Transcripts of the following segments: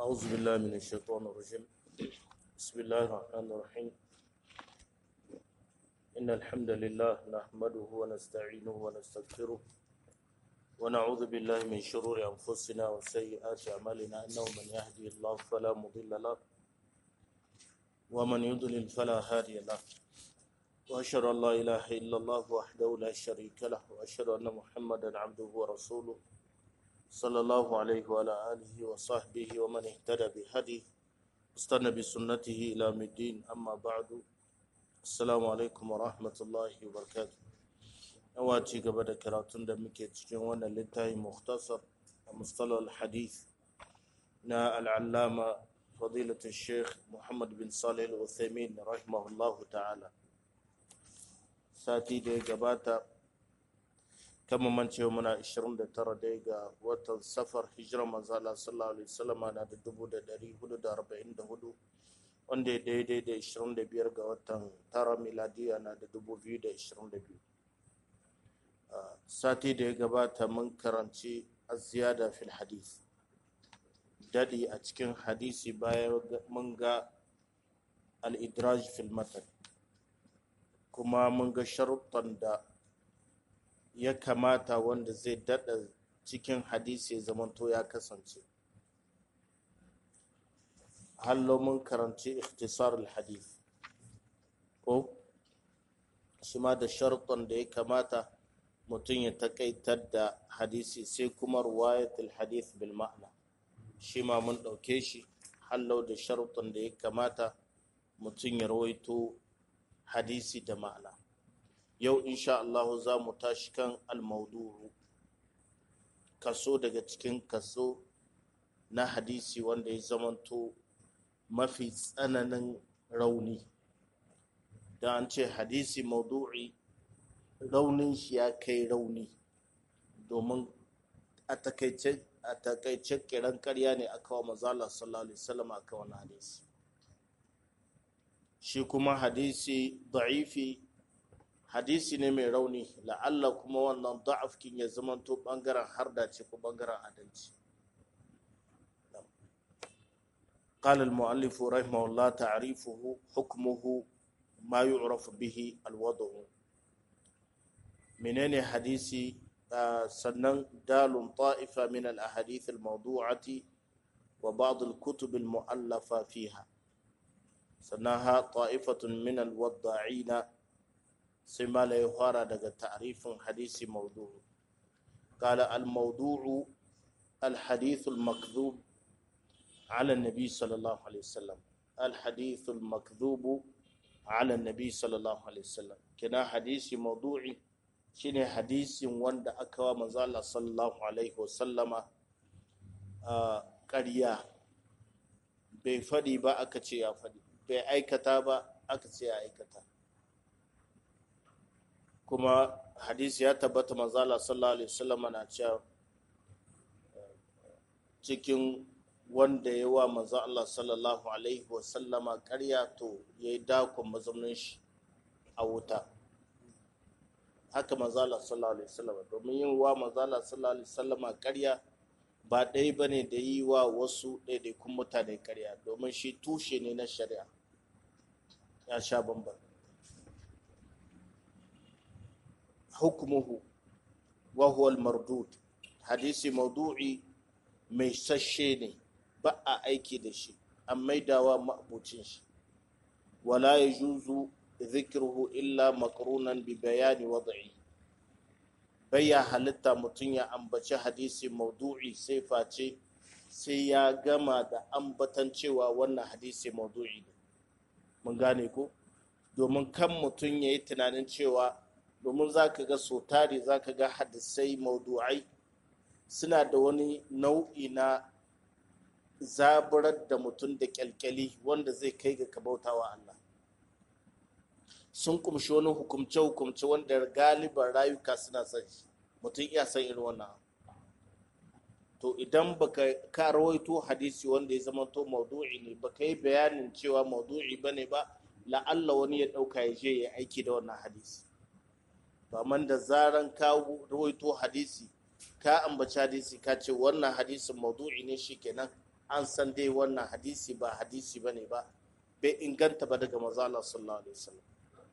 أعوذ بالله من الشيطان الرجيم بسم الله الرحمن الرحيم إن الحمد لله نحمده ونستعينه ونستغفره ونعوذ بالله من شرور أنفسنا وسيئات أعمالنا إنه من يهدي الله فلا مضل له ومن يضلل فلا هادي له وأشهد أن لا إله إلا الله وحده لا شريك له وأشهد أن محمدا عبده ورسوله صلى الله عليه وعلى آله وصحبه ومن اهتدى بهديه واستنى بسنته إلى يوم الدين أما بعد السلام عليكم ورحمة الله وبركاته أواتي قبل كراتون دمكي تشكيوانا للتاي مختصر مصطلح الحديث نا العلامة فضيلة الشيخ محمد بن صالح العثيمين رحمه الله تعالى ساتي دي قباتا kama man ce muna 29 dai ga watan safar hijirar manzala sallallahu alaihi wasallam na da 1444 wanda daidai da 25 ga watan tara miladiya na da 2022 sati da ya gabata mun karanci az-ziyada fil hadith dadi a cikin hadisi bayan mun ga al-idraj fil matan kuma mun ga sharuɗan da ya kamata wanda zai dada cikin hadisi ya zamanto ya kasance hallo mun karanci ikhtisar al-hadith ko shi ma da sharuɗan da ya kamata mutum ya takaitar da hadisi sai kuma ruwayat al-hadith bil ma'na shi ma mun ɗauke shi hallo da sharuɗan da ya kamata mutum ya rawaito hadisi da ma'ana yau insha Allah za mu tashi kan al-mawdu'u kaso daga cikin kaso na hadisi wanda ya zamanto mafi tsananin rauni da an ce hadisi mawdu'i raunin shi ya kai rauni domin a takaice kiran karya ne aka wa mazala sallallahu alaihi wasallam aka wani hadisi shi kuma hadisi da'ifi hadisi ne mai rauni la'alla kuma wannan da'afkin ya zamanto bangaren harda ce ko bangaren adalci قال المؤلف رحمه الله تعريفه حكمه ما يعرف به الوضع منين حديثي سنن دال طائفة من الأحاديث الموضوعة وبعض الكتب المؤلفة فيها سنها طائفة من الوضاعين sai mala ya fara daga ta'rifin hadisi mawdu'u qala al-mawdu'u al-hadith al-makdhub ala an-nabi sallallahu alaihi wasallam al-hadith al-makdhub ala an-nabi sallallahu alaihi wasallam kina hadisi mawdu'i shine hadisin wanda aka wa manzo Allah sallallahu alaihi wasallama ƙarya bai fadi ba aka ce ya fadi bai aikata ba aka ce ya aikata kuma hadisi ya tabbata manzala sallallahu alaihi wasallam na cewa cikin wanda ya wa manzo Allah sallallahu alaihi wasallama ƙarya to yayi dakon mazaunin shi a wuta haka manzala sallallahu alaihi wasallam domin yin wa manzala sallallahu alaihi wasallama ƙarya ba ɗaya bane da yi wa wasu ɗaiɗaikun mutane ƙarya domin shi tushe ne na shari'a ya sha bamban حكمه وهو المردود حديث موضوعي mai sashe ne ba a aiki da shi an maidawa ma'abucin shi wala yajuzu dhikruhu illa maqrunan bi bayani wad'i baya halitta mutun ya ambaci hadisi maudu'i sai face sai ya gama da ambatan cewa wannan hadisi maudu'i ne mun gane ko domin kan mutun yayi tunanin cewa domin za ka ga so tare za ka ga hadisai maudu'ai suna da wani nau'i na zaburar da mutum da kyalkyali wanda zai kai ga kabautawa Allah sun kumshi wani hukumce-hukumce wanda galiban rayuka suna son shi mutum iya san irin wannan to idan baka ka rawaito hadisi wanda ya zama to maudu'i ne baka yi bayanin cewa maudu'i bane ba la'alla wani ya dauka ya je ya aiki da wannan hadisi amma da zaran ka rawaito hadisi ka ambaci hadisi ka ce wannan hadisin maudu'i ne shikenan an san dai wannan hadisi ba hadisi bane ba, bai inganta ba daga manzo Allah sallallahu alaihi wasallam.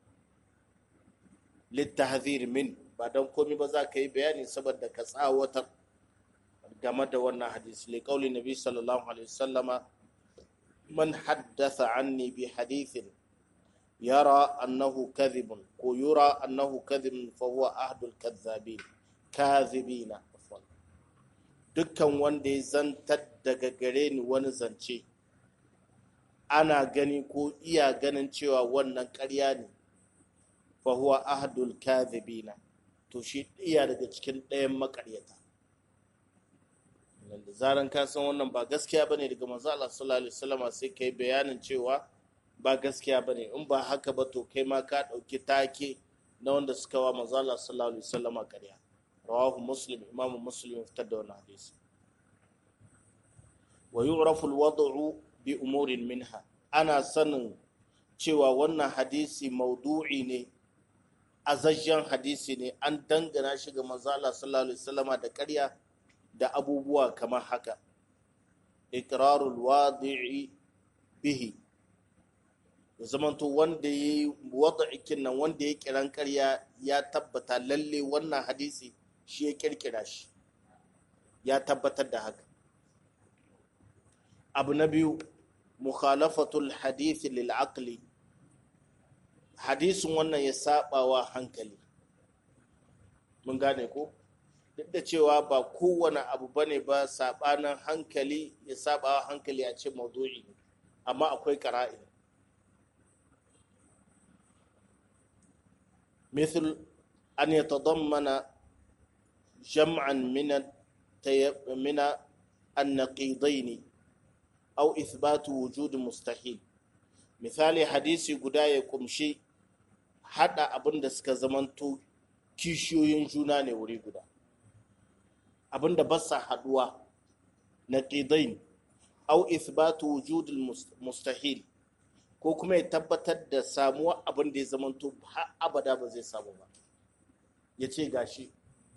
Littahzir min, ba dan komai ba za ka yi bayani saboda ka tsawatar game da wannan hadisi. Li qauli nabi sallallahu alaihi wasallama man haddatha anni bi hadithin yara annahu kadhibun ko yura annahu kadhibun fa huwa ahdul kadhibina. Dukkan wanda ya zantar daga gare ni wani zance ana gani ko iya ganin cewa wannan ƙarya ne, fa huwa ahdul kadhibina, to shi iya daga cikin ɗayan makaryata. Da zaran ka san wannan ba gaskiya bane daga manzo Allah sallallahu alaihi wasallam, sai kai bayanin cewa ba gaskiya bane. In ba haka ba to kai ma ka dauki take na wanda suka wa manzo Allah sallallahu alaihi wasallam ƙarya. Rawahu Muslim, Imam Muslim fitar da wannan hadisi. Wa yu'rafu al-wad'u bi umurin minha, ana sanin cewa wannan hadisi maudu'i ne, azajjan hadisi ne, an dangana shi ga manzo Allah sallallahu alaihi wasallam da ƙarya da abubuwa kamar haka. Iqrarul wadi'i bihi, zamanto wanda yayi wada'ikin nan, wanda ya kiran ƙarya ya tabbata lalle wannan hadisi shi ya kirkira shi, ya tabbatar da haka. Abu na biyu, mukhalafatul hadisi lil aqli, hadisin wannan ya saba wa hankali. Mun gane ko? Duk da cewa ba kowane abu bane ba sabanin hankali ya saba wa hankali a ce maudu'i, amma akwai qara'in. مثل أن يتضمن جمعا من النقيضين أو إثبات وجود مستحيل. مثال حديثي guda ya kumshi hada abin da suka zamanto kishiyoyin juna ne wuri guda, abin da ba sa haduwa, naqidain, au ithbatu wujud mustahil, ko kuma ya tabbatar da samuwa abin da ya zamanto har abada ba zai samu ba, ya ce gashi.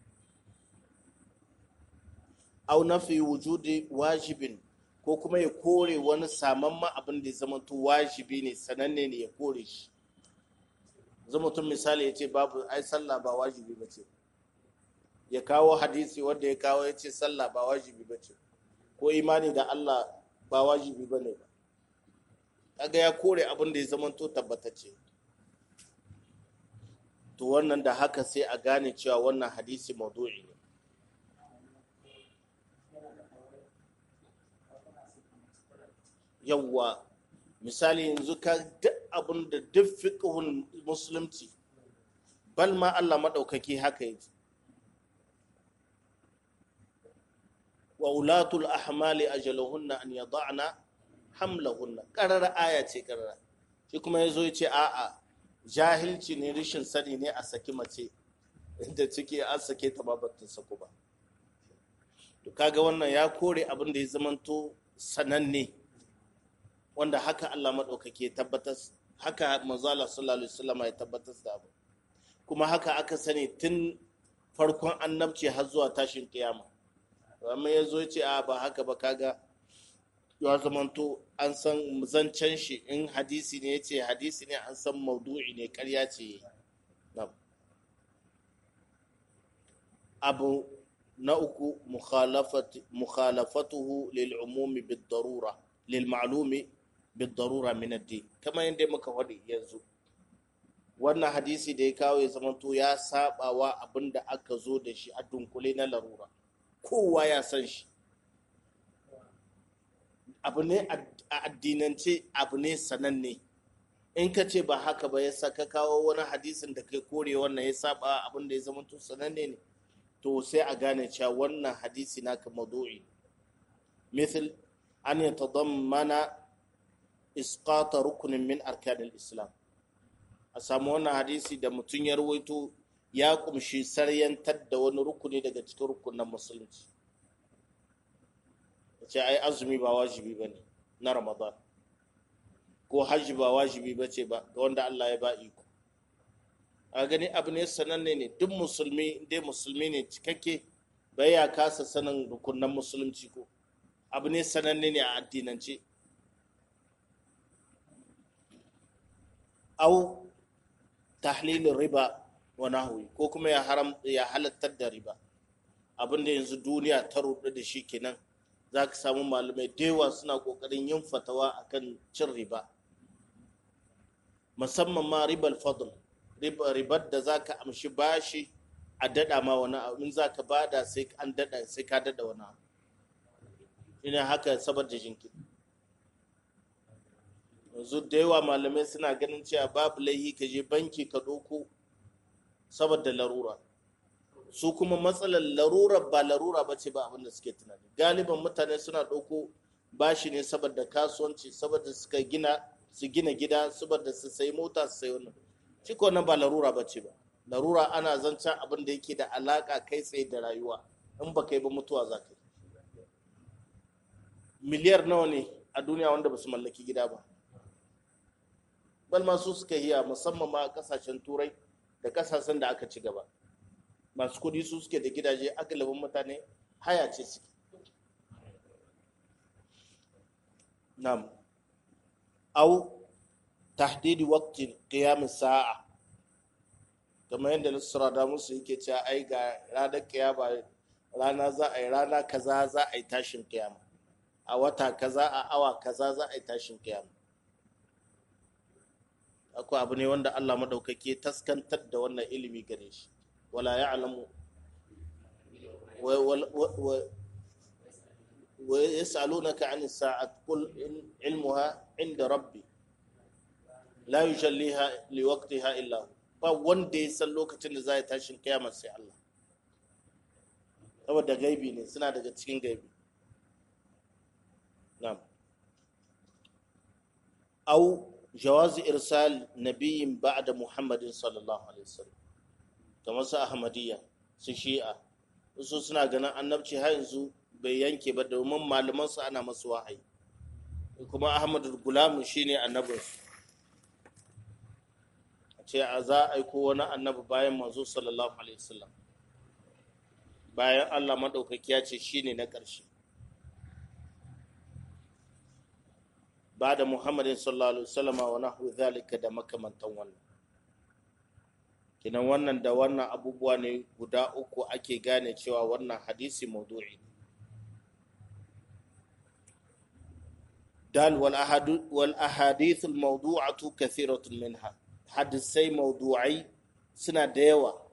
Au nafi wujudi wajibin, ko kuma ya kore wani samamman abin da ya zamanto wajibi ne, sananne ne, ya kore shi. Zamanto misali ya ce babu, ai sallah ba wajibi ba ce, ya kawo hadisi wanda ya kawo ya ce sallah ba wajibi ba ce, ko imani da Allah ba wajibi ba ne ba, kaga ya kore abin da ya zamanto tabbatacce. To wannan da haka sai a gane cewa wannan hadisi maudu'i ne. Yawwa, misali yanzu ka duk abin da duk fiqhun musulunci, bal ma Allah madaukaki haka yake. Wa ulatul ahmali ajaluhunna an yada'na hamlahunna, qarara aya ce qarara. Shi kuma yazo yace a'a, jahilci ne, rishin sani ne a saki mace inda cike an sake ta ba batun sako ba. To kaga wannan ya kore abin da ya zamanto sananne, wanda haka Allah madaukake tabbatar, haka manzo Allah sallallahu alaihi wasallam ya tabbatar da abu, kuma haka aka sani tun farkon annabci har zuwa tashin kiyama. Amma yazo yace a ba haka ba, kaga ya zamanto an san zancen shi. In hadisi ne yace hadisi ne, an san maudu'i ne, ƙarya ce. Abu na uku, mukhalafatuhu lil umumi bid darura, lil ma'lumi bid darura min ad-din. Kamar yadda muka faɗi yanzu, wannan hadisi da ya kawo ya zamanto ya sabawa abinda aka zo da shi a dunkule na larura, kowa ya san shi, abu ne a addinance, abu ne sananne. In ka ce ba haka ba, ya saka kawo wani hadisin da kai kore wannan ya saba abin da ya zama to sananne ne, to sai a gane cewa wannan hadisi naka maudu'i. Misal an yatadammana isqata rukunin min arkanil islam, a samu wannan hadisi da mutum ya rawaito ya kumshi saryantar da wani rukuni daga cikin rukunin musulunci. Ce ai azumi ba wajibi bane na Ramadan, ko hajji ba wajibi bace ba ga wanda Allah ya ba iko. A gani abu ne sananne ne, duk musulmi dai musulmi ne cikakke, bai ya kasa sanin rukunan musulunci ko abu ne sananne ne a addinance. Au tahlilin riba wa nahwi, ko kuma ya halattar da riba, abinda yanzu duniya ta rudu da shi kenan. Za ka samu malamai da yawa suna kokarin yin fatawa akan cin riba, musamman ma ribar fadl, ribar da za ka amshi bashi a dada ma wani abu, in za ka bada sai ka dada wani abu, ina haka saboda jinkiri. yanzu da yawa malamai suna ganin cewa babu laihi ka je banki ka ɗauko saboda larura. Su kuma matsalar larura ba larura ba ce ba abinda suke tunani. Galiban mutane suna ɗauko bashi ne saboda kasuwanci, saboda su gina gida, saboda su sayi mota, su sayi wannan. Shi ko nan ba larura ba ce ba. Larura ana zancen abin da yake da alaka kai tsaye da rayuwa, in ba kai ba mutuwa za ka yi. Miliyar nawa ne a duniya wanda ba su mallaki gida ba? Bal ma su suka yi, musamman ma kasashen turai da kasashen da aka ci gaba. Masu kudi su suke da gidaje, agalabin mutane haya ce suke. Nam. Au tahdidi waqtin qiyam sa'a, kamar yadda Nasara da musu yake cewa ai ga ranar kiyama, rana za a yi, rana kaza za a yi tashin kiyama, a wata kaza a awa kaza za a yi tashin kiyama. Akwai abu ne wanda Allah madaukake taskantar da wannan ilimi gare shi. Wala ya'lamu wa yas'alunaka 'ani as-sa'ati qul ilmuha 'inda rabbi la yujalliha liwaqtiha illa hu. Ba wanda ya san lokacin da za a tashin kiyama sai Allah, saboda gaibi ne, suna daga cikin gaibi. Na'am. Au jawazi irsal nabiyyin ba'da Muhammadin sallallahu alaihi wasallam, kamar su Ahmadiyya, su Shi'a, su suna ganin annabci har yanzu bai yanke ba, domin malaman su ana masu wahayi, kuma Ahmadul Gulam shine annabinsu. A ce a za a aiko wani annabi bayan manzo sallallahu alaihi wasallam, bayan Allah madaukaki ya ce shine na ƙarshe. Ba da Muhammadin sallallahu alaihi wasallam wa nahwu zalika, da makamantan wannan. Kinan wannan da wannan abubuwa ne guda uku ake gane cewa wannan hadisi maudu'i. Dal wal ahadith al mawdu'atu kathiratun minha, hadisai maudu'ai suna da yawa.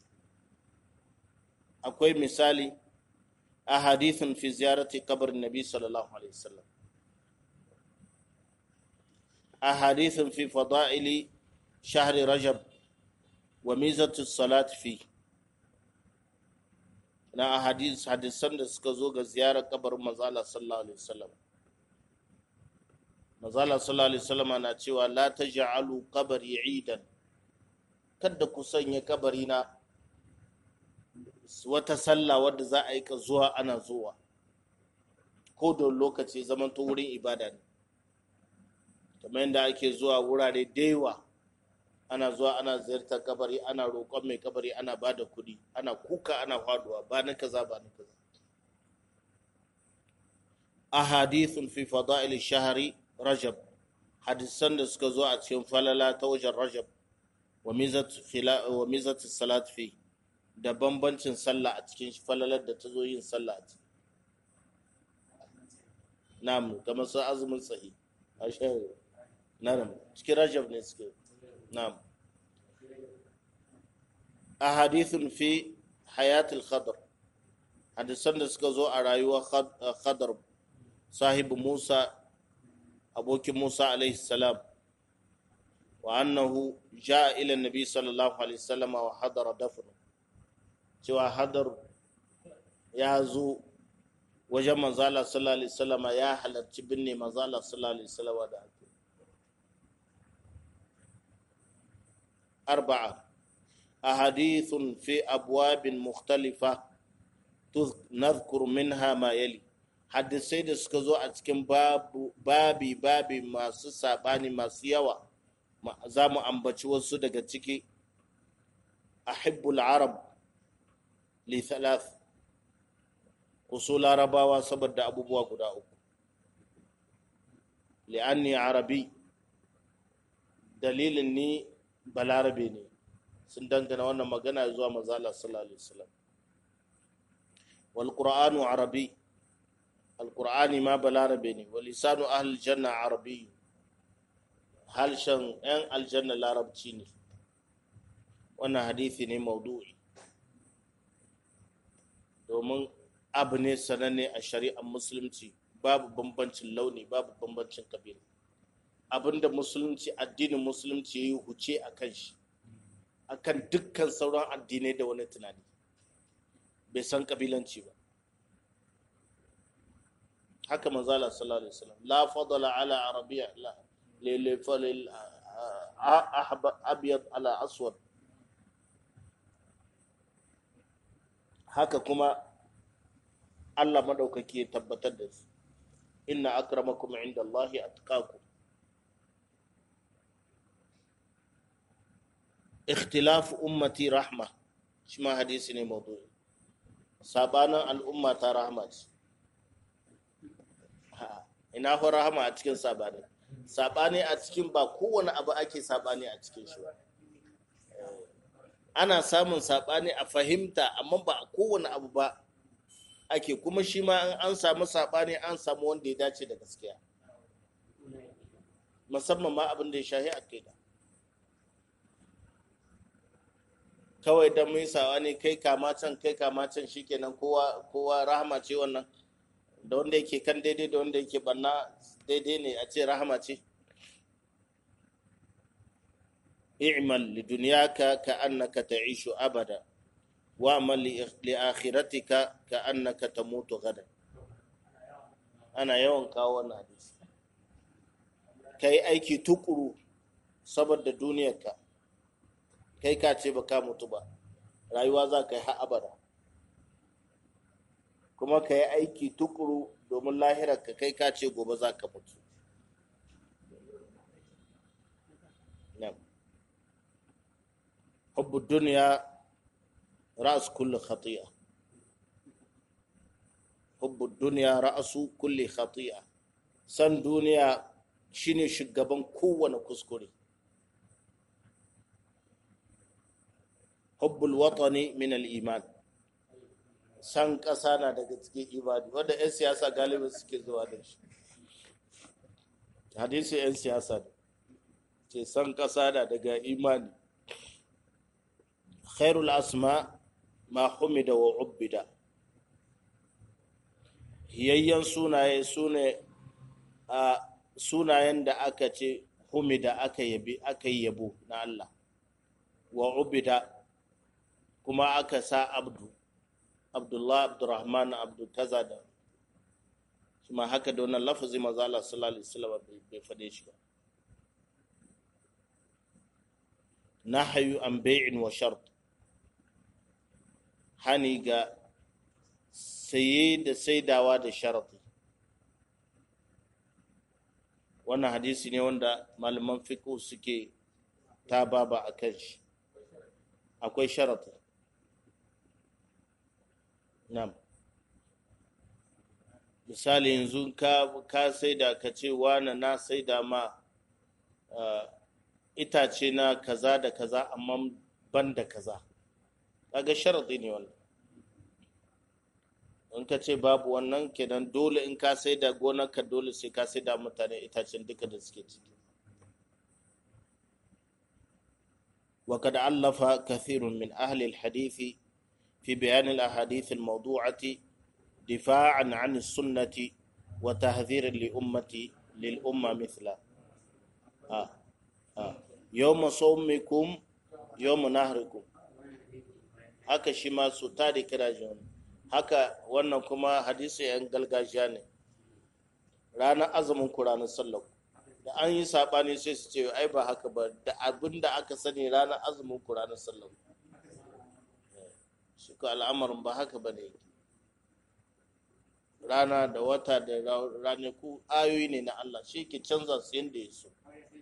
Akwai misali ahadithun fi ziyarati qabrin nabi sallallahu alaihi wasallam, أحاديث في فضائل شهر رجب وميزة الصلاة فيه. na hadisan da suka zo ga ziyarar kabarin manzala sallallahu alaihi wasallam. Manzala sallallahu alaihi wasallam na cewa la taj'alu qabri idan, kada ku sanya kabari na wata sallah wadda za a yi ka zuwa ana zuwa, ko da lokaci zaman to wurin ibada ne. Kamar yadda ake zuwa wurare da yawa, ana zuwa ana ziyartar kabari, ana roƙon mai kabari, ana ba da kuɗi, ana kuka, ana faduwa, ba na kaza ba na kaza. Ahadithun fi fada'il shahri rajab, hadisan da suka zo a cikin falala ta wajen rajab, wa mizatu salat fi, da bambancin sallah a cikin falalar da ta zo yin sallah a ciki. Na'am, kamar su azumin sahi na'am, cikin rajab ne suke. Na'am. Ahadithun fi hayatul khadr, hadisan da suka zo a rayuwar khadr, sahibu Musa, abokin Musa alaihi salam, wa annahu ja'a ila nabi sallallahu alaihi wasallam wa hadara dafnu, cewa hadar ya zo wajen manzala sallallahu alaihi wasallam, ya halarci binne manzala sallallahu alaihi wasallam da ake. أربعة أحاديث في أبواب مختلفة نذكر منها ما يلي. hadisai da suka zo a cikin babi masu saɓani masu yawa, za mu ambaci wasu daga ciki. Ahibbul arab li thalath, ku so larabawa saboda abubuwa guda uku. li'anni arabi, dalilin ni balarabe ne. Sun dangana wannan magana zuwa manzo Allah sallallahu alaihi wasallam. wal qur'anu arabi, alqur'ani ma balarabe ne. wa lisanu ahli janna arabi, halshen yan aljanna larabci ne. wannan hadisi ne maudu'i, domin abu ne sananne a shari'ar musulunci, babu bambancin launi, babu bambancin kabila. Abinda musulunci, addinin musulunci ya yi huce a kan shi, akan dukkan sauran addinai da wani tunani, bai san kabilanci ba. haka manzala sallallahu alaihi wasallam, la fadala ala arabiyya la lil abyad ala aswad. haka kuma Allah madaukaki ya tabbatar da su, inna akramakum indallahi atqakum. ikhtilaf ummati rahma, shi ma hadisi ne mawdu'i. sabanin al'umma ta rahma ce. ina fa rahama a cikin sabani? Sabani a cikin, ba kowane abu ake sabani a cikin shi ba. ana samun sabani a fahimta, amma ba a kowane abu ba ake. kuma shi ma an samu sabani, an samu wanda ya dace da gaskiya, musamman ma abin da ya shahi aqida. kawai dan mun sawa ne, kai kama can shikenan kowa rahama ce wannan, da wanda yake kan daidai da wanda yake banna daidai ne a ce rahama ce. i'mal li dunyaka ka annaka ta'ishu abada wa amal li akhiratika ka annaka tamutu gada. ana yawan kawo wannan hadisi. kai aiki tukuru saboda duniyarka, kai ka ce baka mutu ba, rayuwa za ka yi har abada. kuma ka yi aiki tukuru domin lahirarka, kai ka ce gobe za ka mutu. hubbu duniya ra'as kulli khati'a. hubbu duniya ra'asu kulli khati'a. san duniya shine shugaban kowane kuskure. hubbul watani min al-iman, san ƙasa na daga cikin ibadi, wanda 'yan siyasa galibin suke zuwa da shi. hadisi 'yan siyasa ce san ƙasa na daga imani. khairul asma ma humida wa ubbida. hiyayyen sunaye sune a sunayen da aka ce humida, aka yi yabo na Allah, wa ubbida kuma aka sa abdu, Abdullah, Abdurrahman, Abdul kaza da kuma haka da wannan lafazi manzo Allah sallallahu alaihi wasallam bai fade shi ba. nahyu an bai'in wa shart, hani ga saye da saidawa da sharati. wannan hadisi ne wanda malaman fiqh suke ta baba akan shi. akwai sharati. Nam. misali yanzu ka saida, ka ce wani na saida ma itace na kaza da kaza amma ban da kaza, kaga sharadi ne wannan. in ka ce babu wannan, kenan dole in ka saida gonar ka, dole sai ka saida mutane itacen duka da suke ciki. وقد ألف كثير من أهل الحديث في بيان الأحاديث الموضوعة دفاعا عن السنة وتحذير للأمة مثل يوم صومكم يوم نهركم. haka shi ma su tare kirajin haka. wannan kuma hadisi yan galgajiya ne. ranar azumin ku, ranar sallar ku, da an yi saɓani sai su ce ai ba haka ba, da abin da aka sani ranar azumin ku, ranar sallar ku. suka al'amarin ba haka ba ne. rana da wata da ranaku ayoyi ne na Allah, shi ke canza su yadda ya so.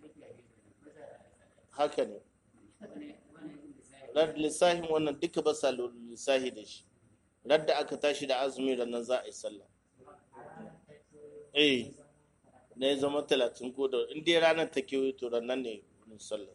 haka ne. lissahin wannan duka ba sa lissahi da shi. radda aka tashi da azumi da nan za a yi sallah na ya zama 30 ko da in dai ranar ta kewaye to nan ne wurin sallah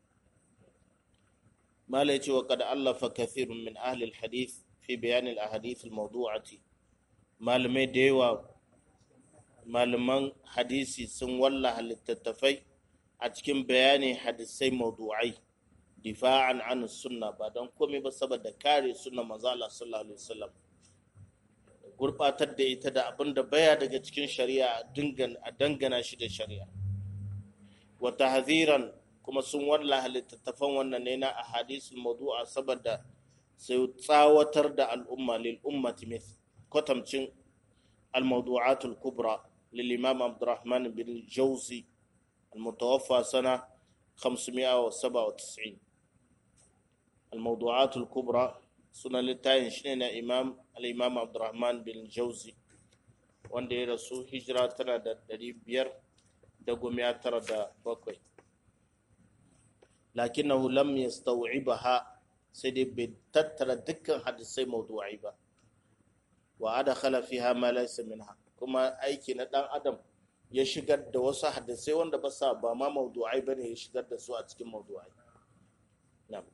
mala yace wa qad allafa kathirun min ahli alhadith fi bayan alahadith almawdu'ati malamai da yawa malaman hadisi sun wallaha littattafai a cikin bayanin hadisai mawdu'ai difa'an an sunna ba don komai ba saboda kare sunna manzo Allah sallallahu alaihi wasallam gurbatar da ita da abin da baya daga cikin shari'a a dangana shi da shari'a wa tahziran kuma sun wallaha littattafan wannan ne na ahadisul mawdu'a saboda sai tsawatar da al'umma lil ummati mith kwatamcin al mawdu'atul kubra lil imam Abdurrahman bin Jawzi al mutawaffa sana 597 al mawdu'atul kubra sunan littafin shine na al-imam Abdurrahman bin Jawzi wanda ya rasu hijira tana da 597 lakinnahu lam yastaw'ibaha sai dai bai tattara dukkan hadisai mawdu'ai ba wa adkhala fiha ma laysa minha kuma aiki na dan adam ya shigar da wasu hadisai wanda ba ma mawdu'ai bane ya shigar da su a cikin mawdu'ai na'am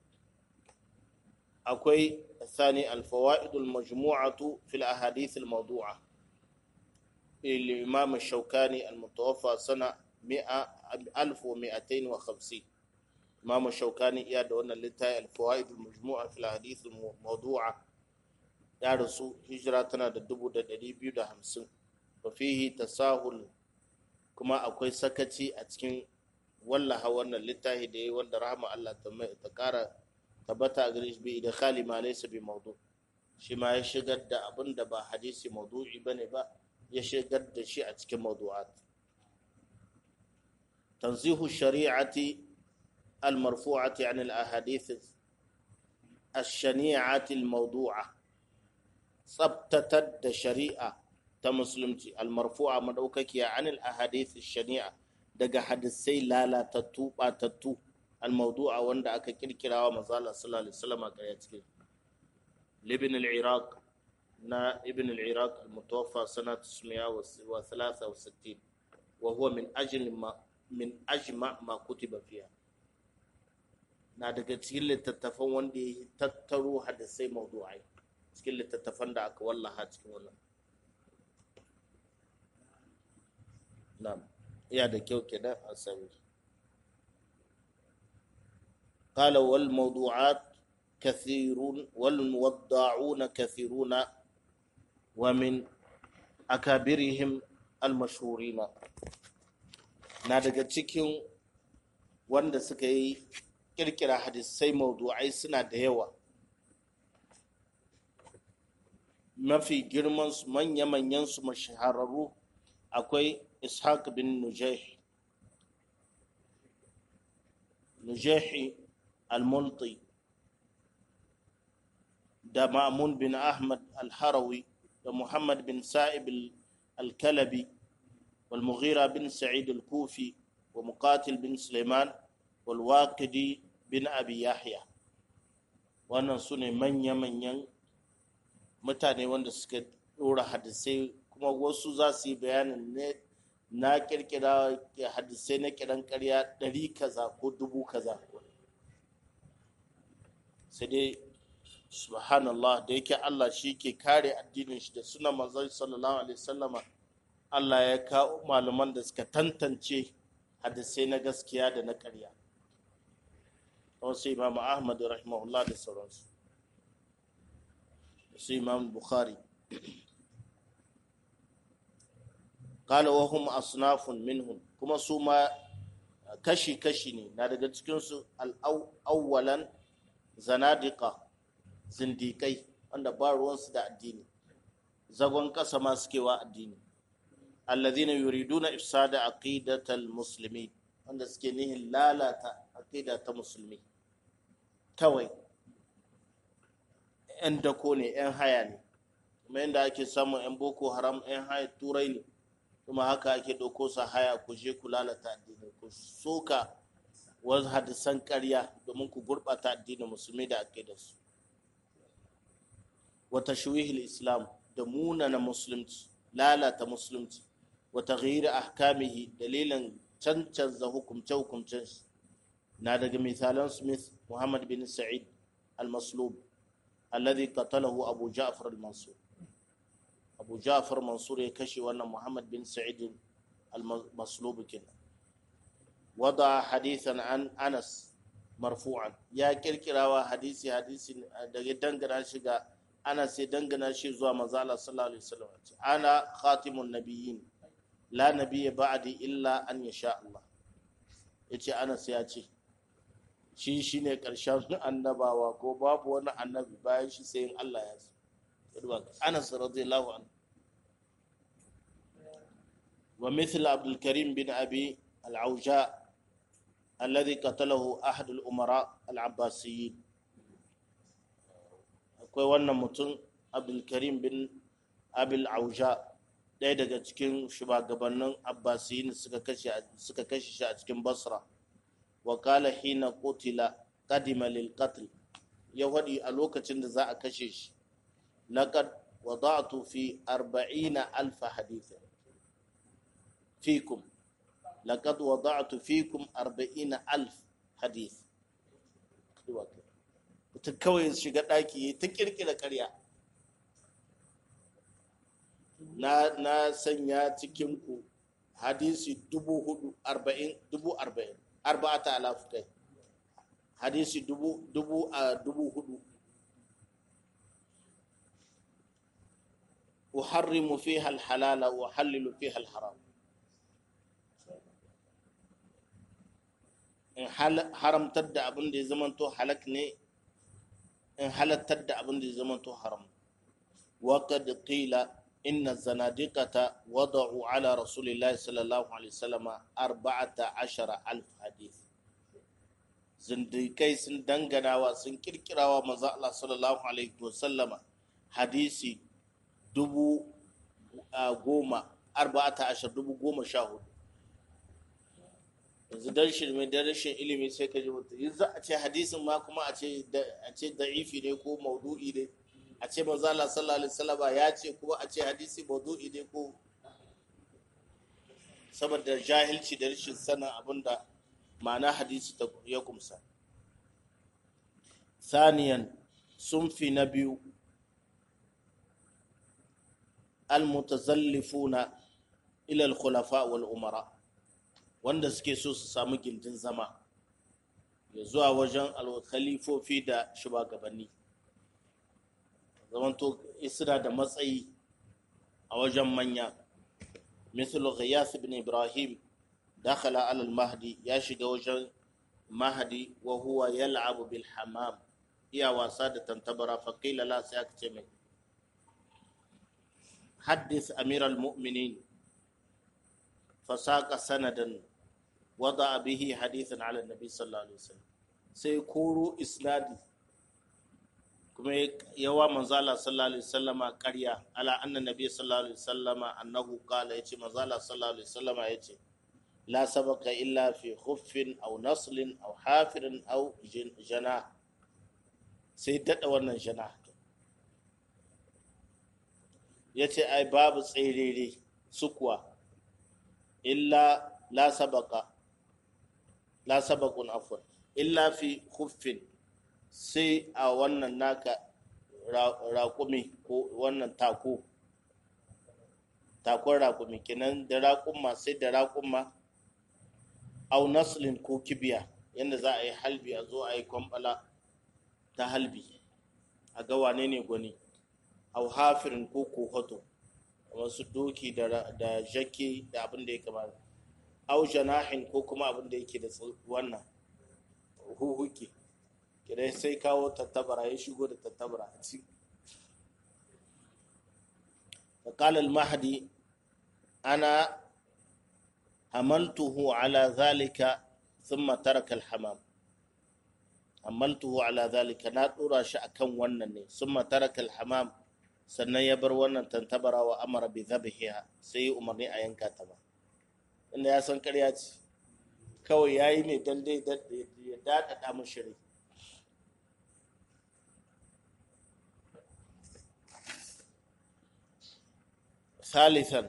akwai ثاني الفوائد المجموعة في الأحاديث الموضوعة الإمام الشوكاني المتوفى سنة 1250 إمام الشوكاني يدعون للتاء الفوائد المجموعة في الأحاديث الموضوعة يرسو هجراتنا دبو دبيو دا همسن وفيه تساهل كما أكوي سكتي أتكين والله وانا للتاء دي وانا رحمة الله تكارا tabbata a gare shi bi da khali ma laysa bi mawdu shi ma ya shigar da abin da ba hadisi mawdu'i bane ba ya shigar da shi a cikin mawdu'at tanzihu shari'ati al-marfu'ati 'an al-ahadith ash-shani'ati al-mawdu'a tsabtatar da shari'a ta musulunci al-marfu'a madaukakiya 'an al-ahadith ash-shani'a daga hadisai lalatattu batattu الموضوع وندا أكا كيركرا ومزالة صلى الله عليه وسلم كياتكي لابن العراق ابن العراق المتوفى سنة 963 وهو من أجمع ما كتب فيها na daga cikin littattafan wanda ya tattaro hadisai mawdu'ai cikin littattafan da aka wallaha cikin wannan na'am iya da kyau kenan a sami قال والموضوعات كثيرون والموضعون كثيرون ومن أكابرهم المشهورين na daga cikin wanda suka yi kirkira hadisai mawdu'ai suna da yawa mafi girman su manya-manyan su mashahararru akwai Ishaq bin Nujahi الملطي دا مأمون بن أحمد الحروي ومحمد بن سائب الكلبي والمغيرة بن سعيد الكوفي ومقاتل بن سليمان والواقدي بن أبي يحيى وانا سنة من يمن mutane wanda suka dora hadisai kuma wasu za su yi bayanin ne na kirkira hadisai na kiran karya 100 kaza ko 1000 kaza sai dai subhanallah da yake Allah shi ke kare addinin shi da sunan manzon sallallahu alaihi wasallama Allah ya kawo malaman da suka tantance hadisai na gaskiya da na ƙarya wasu Imam Ahmad rahimahullah da sauransu su Imam Bukhari قال وهم أصناف منهم كما سوما كشي ne na daga cikinsu al'awwalan zanadika zindikai wanda ba ruwansu da addini zagon ƙasa ma suke wa addini alladhina yuriduna ifsada aqidatal muslimin wanda suke nihin lalata aqida ta musulmi kawai yan dako ne yan haya ne kuma yadda ake samun yan boko haram yan haya turai ne kuma haka ake ɗauko sa haya ku je ku lalata addini ku soka wasu hadisan ƙarya domin ku gurɓata addinin musulmi da aƙidarsu wa tashwihil islam da munana musulunci lalata musulunci wa taghyir ahkamihi dalilan cancanza hukumce hukumcen shi na daga misalan Smith Muhammad bin Sa'id al-Maslub alladhi qatalahu Abu Ja'far al-Mansur Abu Ja'far Mansur ya kashe wannan Muhammad bin Sa'id al-Maslub kenan wada hadithan an Anas marfu'an ya kirkirawa hadisi daga dangana shi ga Anas sai dangana shi zuwa manzo Allah sallallahu alaihi wasallam ana khatimun nabiyyin la nabiyya ba'di illa an yasha Allah yace Anas ya ce shi shine karshen annabawa ko babu wani annabi bayan shi sai in Allah ya so Anas radiyallahu anhu wa mithl Abdul Karim bin Abi al-Auja alladhi qatalahu ahad al-umara al-abbasiyyin akwai wannan mutum Abdul Karim bin Abi al-Auja ɗaya daga cikin shugabannin abbasiyin suka kashe shi a cikin Basra wa qala hina qutila qadima lil qatl ya wadi a lokacin da za a kashe shi laqad wada'tu fi 40,000 hadith fikum laqad wada'tu fikum 40,000 hadith mutum kawai shiga ɗaki ta kirkira ƙarya na sanya cikin ku hadisi 40,000 arba'ata alaf kai hadisi 4,000 uharrimu fiha alhalala wa uhallilu fiha alharam in haramtar da abin da ya zamanto halak ne in halattar da abin da ya zamanto haram wa qad qila inna zanadiqata wada'u ala rasulillahi sallallahu alaihi wasallam 14,000 hadith zindikai sun danganawa sun kirkirawa manzo Allah sallallahu alaihi wasallama hadisi 10,000 14,000 yanzu dan shirme da rashin ilimi sai ka ji mutum yanzu a ce hadisin ma kuma a ce da'ifi ne ko maudu'i ne a ce manzo Allah sallallahu alaihi wasallam ya ce kuma a ce hadisi maudu'i ne ko saboda jahilci da rashin sanin abinda ma'ana hadisi ya kumsa. Saniyan sunfi na biyu al-mutazallifuna ila al-khulafa wal umara wanda suke so su samu gindin zama ya zuwa wajen al-khalifofi da shugabanni zamanto suna da matsayi a wajen manya misal Ghiyath ibn Ibrahim dakhala ala al-mahdi ya shiga wajen mahdi wa huwa yal'abu bil hammam iya wasa da tantabara fa qila la sai aka ce mai haddith amir al-mu'minin fasaqa sanadan wada bihi hadithan ala nabi sallallahu alaihi wasallam sai koro isnadi kuma yawa manzala sallallahu alaihi wasallama ƙarya ala anna nabi sallallahu alaihi wasallama annahu qala yace manzala sallallahu alaihi wasallama yace la sabaka illa fi khuffin aw naslin aw hafirin aw jana sai dada wannan jana yace ai babu tserere sukuwa illa la sabaqun afwan illa fi khuffin sai a wannan naka raƙumi ko wannan takon raƙumi kenan da raƙumma sai da raƙumma au naslin ko kibiya yadda za a yi halbi a zo a yi kwambala ta halbi a ga wane ne gwani au hafirin ko kohoto wasu doki da jake da abin da ya kamata au janahin ko kuma abin da yake da wannan huhuki kidai sai kawo tattabara ya shigo da tattabara a ci فقال المهدي أنا حملته على ذلك ثم ترك الحمام حملته على ذلك نادورا شأكن wannan ثم ترك الحمام sannan ya bar wannan tantabara wa amara bi dhabhiha sai umarni a yanka ta ba inda ya san ƙarya ce kawai yayi ne dan dai ya dadada mushrik ثالثا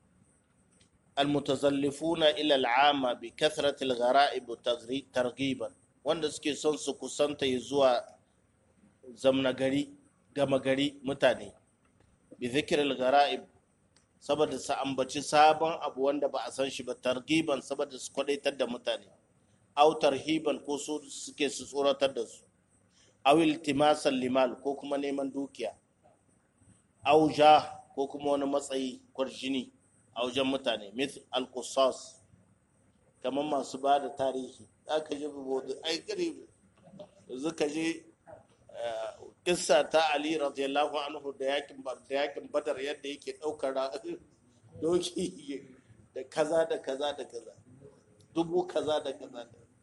المتزلفون إلى العامة بكثرة الغرائب ترغيبا wanda suke son su kusanta zuwa zamna gari gama gari mutane bi zikril garaib saboda su ambaci sabon abu wanda ba a san shi ba targiban saboda su kwadaitar da mutane aw tarhiban ko su suke su tsoratar da su aw iltimasan limal ko kuma neman dukiya aw jah ko kuma wani matsayi kwarjini a wajen mutane mith al-qusas kamar masu ba da tarihi aka ji bubudu ai kare zuka je kissa ta Ali radiyallahu anhu da yakin Badar yadda yake daukar doki da kaza da kaza da kaza dubu kaza da kaza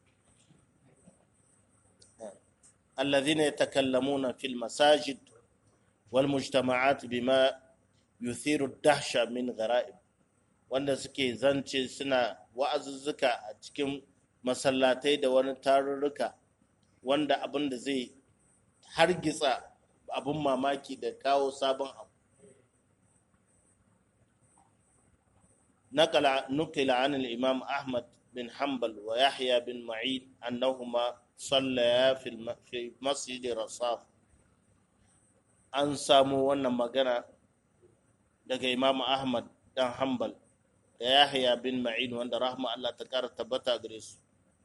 alladhina yatakallamuna fil masajid wal mujtama'at bima yuthiru ad-dahsha min gharaib wanda suke zance suna wa'azuzzuka a cikin masallatai da wani tarurruka wanda abin da zai hargitsa abin mamaki da kawo sabon abu. نقل عن الإمام أحمد بن حنبل ويحيى بن معين أنهما صليا في مسجد رصاف an samu wannan magana daga Imam Ahmad dan Hanbal da Yahya bin Ma'in wanda rahma Allah ta kara tabbata gare su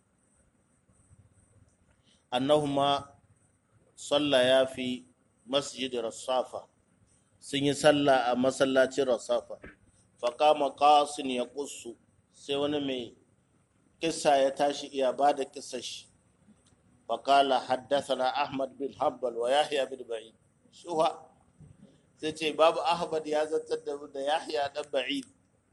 annahuma sallaya fi masjid Rasafa sun yi sallah a masallacin Rasafa faqama qasin yaqussu sai wani mai kissa ya tashi iya bada kissar shi faqala haddathana Ahmad bin Hanbal wa Yahya bin Ma'in shuha sai ce babu Ahmad ya zantar da Yahya dan Ba'id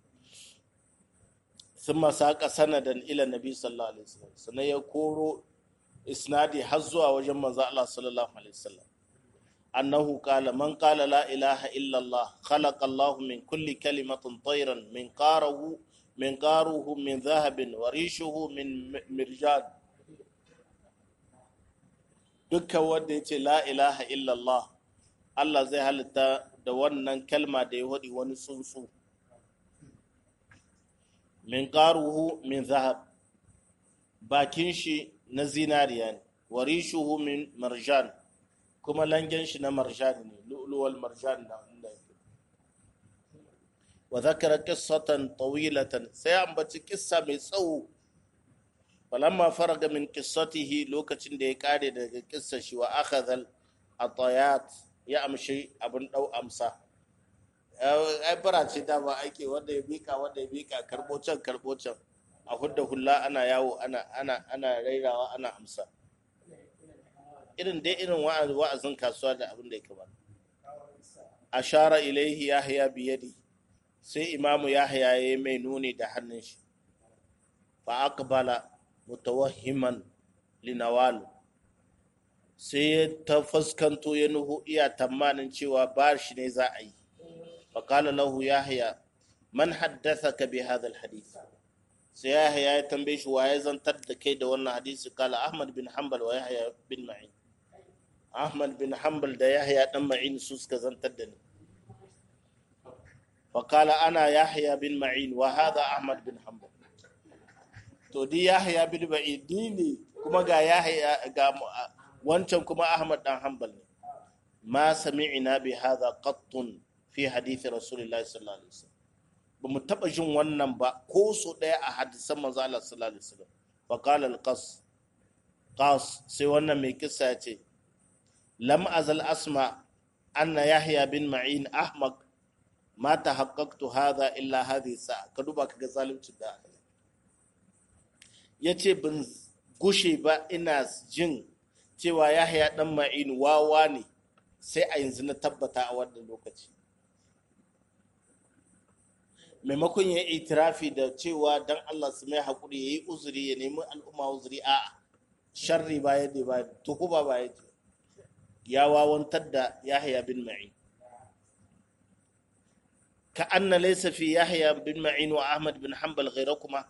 sun masaka sanadan ila nabi sallallahu alaihi wasallam sannan ya koro isnadi har zuwa wajen manzo Allah sallallahu alaihi wasallam annahu qala man qala la ilaha illa Allah khalaqa Allah min kulli kalimatin tayran min qaruhu min dhahabin wa rishuhu min mirjan dukkan wanda yace la ilaha illa Allah zai halitta da wannan kalma da ya wadi wani tsuntsu min qaruhu min zahab bakin shi na zinariya ne wa rishuhu min marjan kuma langen shi na marjan ne lu'luwal marjan da inda yake wa zakara qissatan tawilatan sai ambaci kissa mai tsawo falamma faraga min qissatihi lokacin da ya kare daga kissar shi wa akhadha al-atayat ya amshi abin dau amsa ai farace da ba ake wanda ya bika karbo can a hudda hulla ana yawo ana rairawa ana amsa irin wa'azin kasuwa da abin da ya kamata ashara ilaihi yahya biyadi sai imamu yahya yayi mai nuni da hannun shi fa aqbala mutawahhiman linawal sai ta fuskanto ya nuhu iya tamanin cewa ba shi ne za a yi فقال له يحيى من حدثك بهذا الحديث sai Yahya ya tambaye shi waye zantar da kai da wannan hadisi kala Ahmad bin Hanbal wa Yahya bin Ma'in Ahmad bin Hanbal da Yahya dan Ma'in su suka zantar da ni fa kala ana Yahya bin Ma'in wa hadha Ahmad bin Hanbal to di Yahya bin Ma'in ne kuma ga Yahya ga wancan kuma Ahmad dan Hanbal ne ma sami'na bi hadha qattun fi hadithi Rasulullahi sallallahu alaihi wasallam ba mu taba jin wannan ba ko so daya a hadisan manzo Allah sallallahu alaihi wasallam fa qala qas sai wannan mai kissa ce lam azal asma anna Yahya bin Ma'in ahmaq ma tahaqqaqtu hadha illa hadhihi sa'a ka duba kaga zalunci da yace bin gushe ba ina jin cewa Yahya dan Ma'in wawa ne sai a yanzu na tabbata a wannan lokaci maimakon ya yi itirafi da cewa dan Allah su mai haƙuri ya yi uzuri ya nemi al'umma uzuri a sharri ba ya ba tuhuba ba ya ya wawantar da Yahya bin Ma'in ka anna laysa fi Yahya bin Ma'in wa Ahmad bin Hanbal ghayrakuma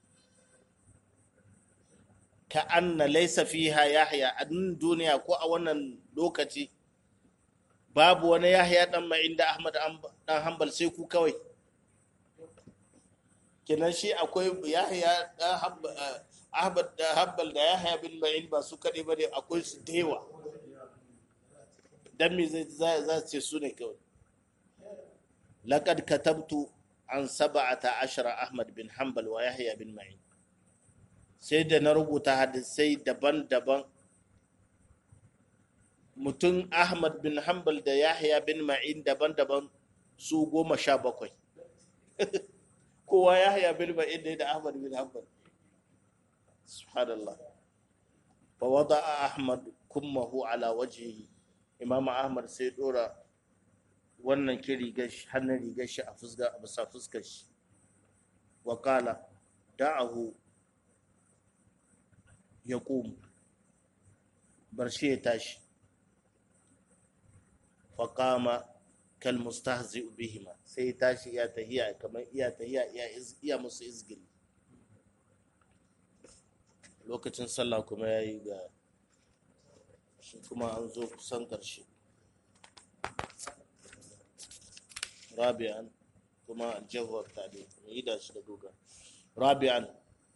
ka anna laysa fiha Yahya a duniya ko a wannan lokaci babu wani Yahya dan Ma'in da Ahmad dan Hanbal sai ku kawai. Kenan shi akwai Yahya dan Ahmad da Hanbal da Yahya bin Ma'in ba su kaɗai ba ne, akwai su da yawa. Dan me za ce su ne kawai. Laqad katabtu an 17 Ahmad bin Hanbal wa Yahya bin Ma'in. Sai da na rubuta hadisai daban-daban mutum Ahmad bin Hanbal da Yahya bin Ma'in daban-daban su 17. Kowa Yahya bin Ma'in ne da Ahmad bin Hanbal. Subhanallah. Fa wada'a Ahmad kummahu ala wajhihi. Imam Ahmad sai dora wannan hannun rigar shi a bisa fuskar shi. Wa qala da'ahu yaqum, bar shi ya tashi. Fa qama kal mustahzi bihima, sai tashi ya tahiya kamar iya musu izgil. Lokacin sallah kuma yayi ga shi kuma an zo kusan ƙarshe. Rabi'an kuma aljawhar ta'dil yi da shi da doga. Rabi'an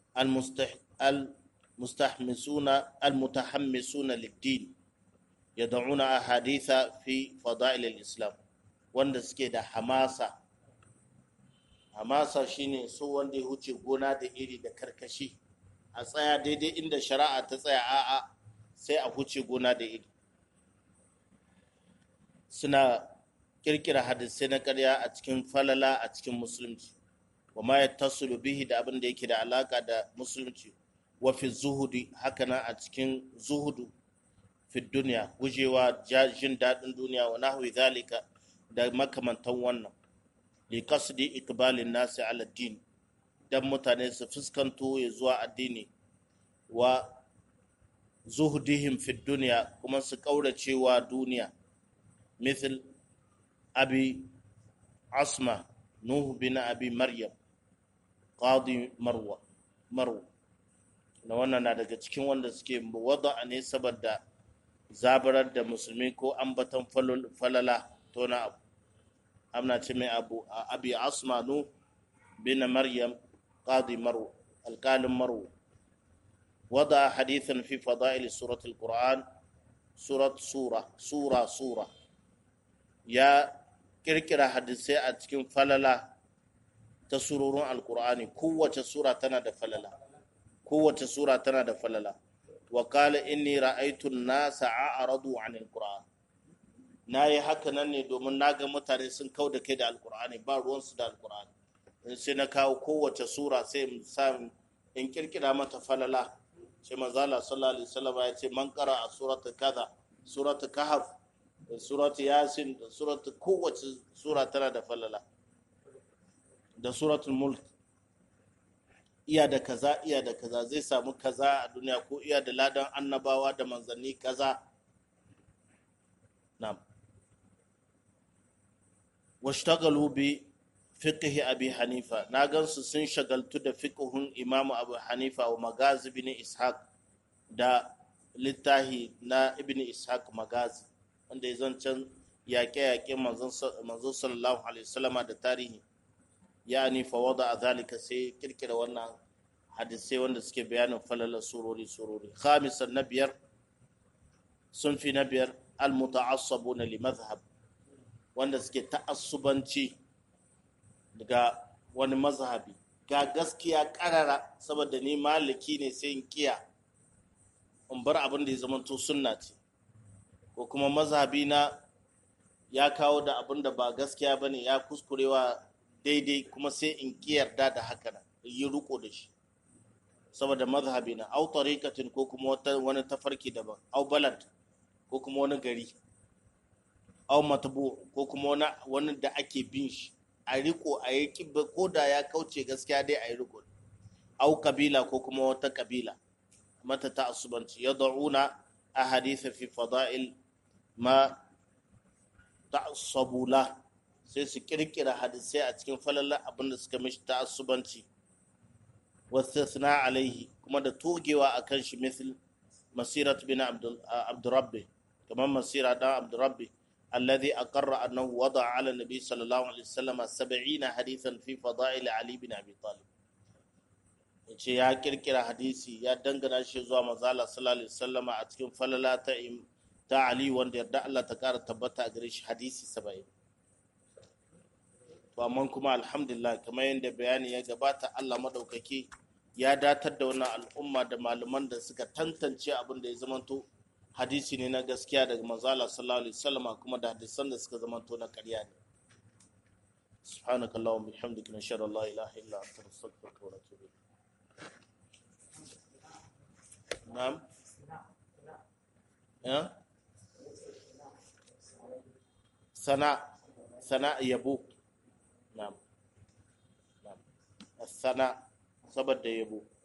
المتحمسون للدين يضعون أحاديث في فضائل الإسلام. wanda suke da hamasa shine so wanda ya huce gona da iri da karkashi, a tsaya daidai inda shari'a ta tsaya, a'a sai a huce gona da iri. Suna kirkira hadisai na ƙarya a cikin falala a cikin musulunci, wa ma yattasilu bihi, da abin da yake da alaka da musulunci, wa fi zuhudi, hakanan a cikin zuhudu, fi duniya, gujewa jin daɗin duniya, wa nahwi zalika, da makamantan wannan, li qasdi iqbalin nasi ala din, dan mutane su fuskanto ya zuwa addini, wa zuhdihim fi duniya, kuma su kauracewa duniya. مثل أبي عصمة نوح بن أبي مريم قاضي مرو na wannan na daga cikin wanda suke wada ne saboda zabarar da musulmi ko ambatan falala to na abu. Amna ce mai abi asma nuh bin maryam qadi marwa, alqalim marwa. wada hadithan fi fadail surat alquran, sura ya kirkira hadisai a cikin falala ta surorin alkur'ani. Kowace sura tana da falala. Wa qala inni ra'aytu an-nasa a'radu 'an al-qur'an, nayi haka nan ne domin naga mutane sun kauda kai da alkur'ani, ba ruwansu da alkur'ani. Sai na kawo kowace sura sai in kirkira mata falala. Sai manzo Allah sallallahu alaihi wasallam ya ce man qara'a surata kaza, surata kahf, da suratu yasin, da suratu, kowace sura tana da falala. Da suratul mulk iya da kaza zai samu kaza a duniya, ko iya da ladan annabawa da manzanni kaza. na'am. washtagalu bi fiqh abi hanifa, na gansu sun shagaltu da fiqhun imamu abu hanifa, wa magazi ibn ishaq, da littahi na ibn ishaq magazi, wanda ya zancen yaƙe-yaƙe manzo sallallahu alaihi wasallama da tarihi. Ya ni fa wada a zalika, sai kirkira wannan hadisai wanda suke bayanin falalar surori. Khamisan, na biyar, sun fi na biyar, al-muta'assabuna li madhhab, wanda suke ta'assubanci daga wani mazhabi. Ga gaskiya karara, saboda ni maliki ne sai in kiya in bar abin da ya zama to sunna ce, ko kuma mazhabi na ya kawo da abin da ba gaskiya bane, ya kuskurewa daidai, kuma sai in ki yarda da haka nan, yi riko da shi saboda mazhabi na. Au tariqatin, ko kuma wani tafarki daban. Au balad, ko kuma wani gari. Au matbu, ko kuma wani da ake bin shi, a riko a yi kibba, ko da ya kauce gaskiya dai a yi riko. Au kabila, ko kuma wata kabila, mata ta'assubanci. Yad'una ahadith fi fada'il ma ta'assabu la, sai su kirkira hadisai a cikin falalar abinda suka mishi ta'assubanci. Wastathna alaihi, kuma da togewa akan shi, misal masirat bin abdurrabbi, kamar masira dan abdurrabbi, الذي أقر أنه وضع على النبي صلى الله عليه وسلم 70 حديثا في فضائل علي بن أبي طالب. yace ya kirkira hadisi ya dangana shi zuwa manzo Allah sallallahu alaihi wasallam a cikin falala ta Ali wanda yarda Allah ta kara tabbata a gare shi hadisi 70. To amma kuma alhamdulillah kamar yadda bayani ya gabata, Allah madaukake ya datar da wannan al'umma da malaman da suka tantance abin da ya zamanto hadisi ne na gaskiya daga manzo Allah sallallahu alaihi wasallam, kuma da hadisan da suka zamanto na ƙarya ne. Subhanakallahumma bihamdika nashhadu an la ilaha illa anta nastaghfiruka wa natubu ilayk. Na'am. Ya? Sana yabo. Na'am. Na'am. Sana saboda yabo.